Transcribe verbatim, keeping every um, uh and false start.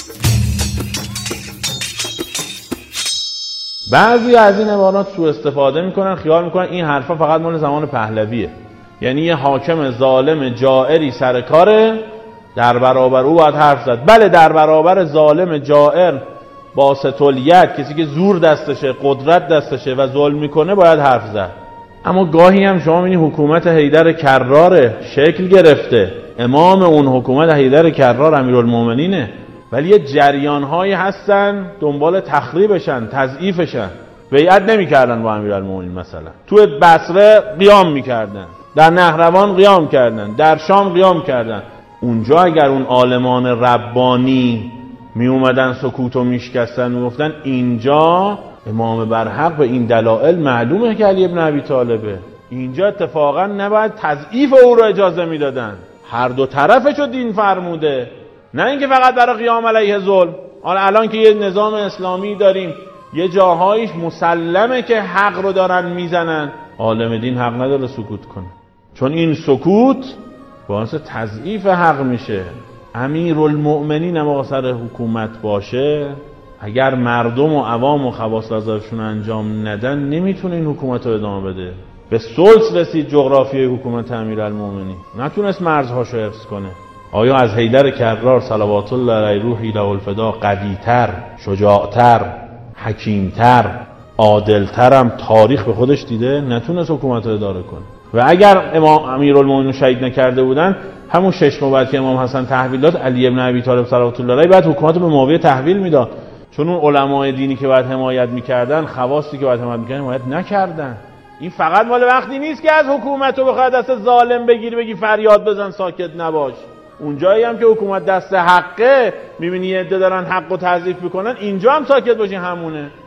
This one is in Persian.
بعضی از این عبارات سوء استفاده میکنن، خیال میکنن این حرفا فقط مال زمان پهلویه، یعنی یه حاکم ظالم جائری سر کاره، در برابر او باید حرف زد. بله، در برابر ظالم جائر باسط الید، کسی که زور دستشه، قدرت دستشه و ظلم میکنه، باید حرف زد. اما گاهی هم شما می‌بینی حکومت حیدر کرار شکل گرفته، امام اون حکومت حیدر کرار امیرالمومنینه، ولی یه جریان‌هایی هستن دنبال تخریبشن، تضعیفشن. بیعت نمی‌کردن با امیرالمومنین، مثلا تو بصره قیام می‌کردن، در نهروان قیام کردن، در شام قیام کردن. اونجا اگر اون عالمان ربانی می اومدن سکوتو میشکستن، میگفتن اینجا امام برحق به این دلائل معلومه که علی ابن ابی طالبه، اینجا اتفاقا نباید تضعیف او رو اجازه میدادن، هر دو طرفشو دین فرموده، نه اینکه فقط برای قیام علیه ظلم. حالا الان که یه نظام اسلامی داریم، یه جاهایش مسلمه که حق رو دارن میزنن، عالم دین حق نداره سکوت کنه، چون این سکوت باعث تضعیف حق میشه. امیرالمؤمنین هم سر حکومت باشه، اگر مردم و عوام و خواص وظایفشون انجام ندن، نمیتونه این حکومت رو ادامه بده. به ثلث رسید جغرافیای حکومت امیرالمؤمنین، نتونست مرزهاشو حفظ کنه. آیا از حیدر کرار صلوات الله علیه روحی له الفدا قوی‌تر، شجاعتر، حکیمتر، عادلتر هم تاریخ به خودش دیده؟ نتونست حکومت رو اداره کنه. و اگر امام امیرالمومنین شهید نکرده بودن، همون شش ماه بعد که امام حسن تحویل داد، علی ابن ابی طالب صلوات الله علیه بعد حکومت رو به معاویه تحویل میداد، چون اون علمای دینی که باید حمایت میکردن، خواصی که باید حمایت میکردن، حمایت نکردن. این فقط مال وقتی نیست که از حکومت رو بخواد دست ظالم بگیری بگی فریاد بزن ساکت نباش. اونجایی هم که حکومت دست حقه، میبینی یه عده دارن حق رو تضعیف میکنن، اینجا هم ساکت باشی همونه.